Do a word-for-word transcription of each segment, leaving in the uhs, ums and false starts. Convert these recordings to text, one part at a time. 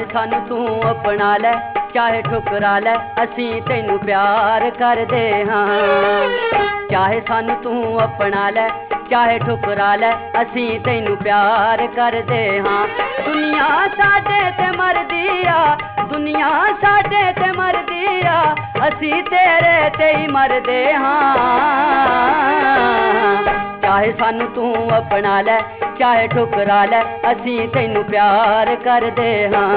सानू तू अपना लै चाहे ठुकरा लै असीं तैनू प्यार करदे हां। चाहे सानू तू अपना लै चाहे ठुकरा लै असीं तैनू प्यार करदे हां। दुनिया साडे ते मरदी आ दुनिया साडे ते मरदी आ असीं तेरे ते ही मरदे हां। चाहे सानू तू अपना लै चाहे ठुकरा लै असीं तैनू प्यार करदे हां।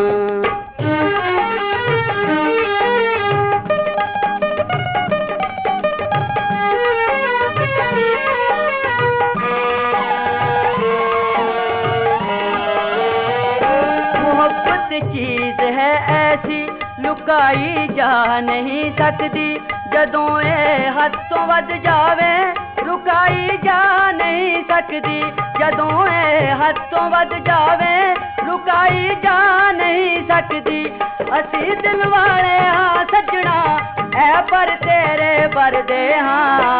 चीज है ऐसी लुकाई जा नहीं सकती जदों ए हथों वध जावे रुकाई जा नहीं सकती जदों ए हथों वध जावे रुकाई जा नहीं सकती। असी दिल वाले हाँ सजना ऐ पर तेरे बरदे हाँ।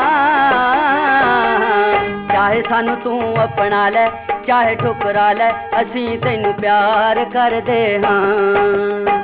चाहे सानू तू अपना लै चाहे ठुकरा लै असीं तैनू प्यार करदे हां।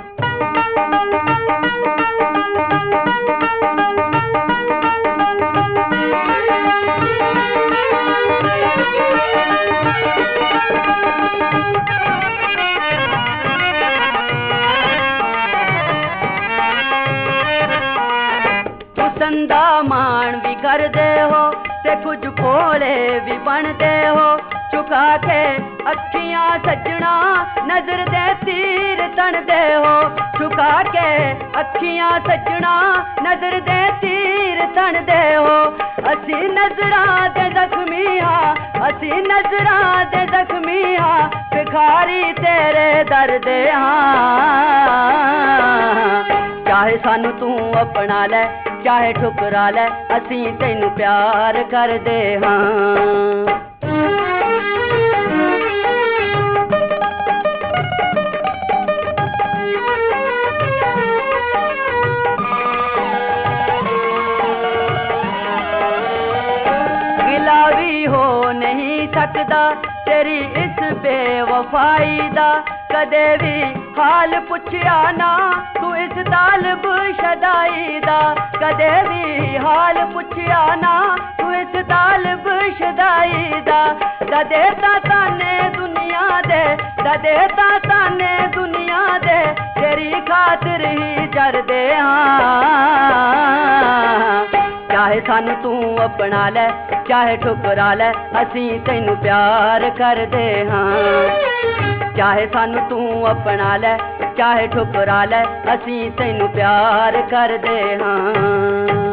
संदा मान भी करदे हो ते कुछ भोले भी बनदे हो। चुका के अखियां सजना नजर दे तीर तनदे हो। चुका के अखियां सजना नजर दे तीर तनदे हो। असी नजरां दे जख्मी हां असी नजरां दे जख्मी हां भिखारी तेरे दर्दे हां। चाहे सानू तू अपना लै चाहे ठुकरा लै असीं तैनू प्यार करदे हां। गिला भी हो नहीं सकदा तेरी इस बेवफाई दा कदे भी हाल पुछया ना तू इस तालब शदाई दा। कदे भी हाल पुछया ना तू इस तालब शदाई दा। ददे ताने दुनिया दे ददे ताने दुनिया दे तेरी खातिर ही जरदे हां। चाहे सानू तू अपना लै चाहे ठुकरा लै असीं तैनू प्यार करदे हां। चाहे सानू तू अपना लै चाहे ठुकरा लै असीं तैनू प्यार करदे हां।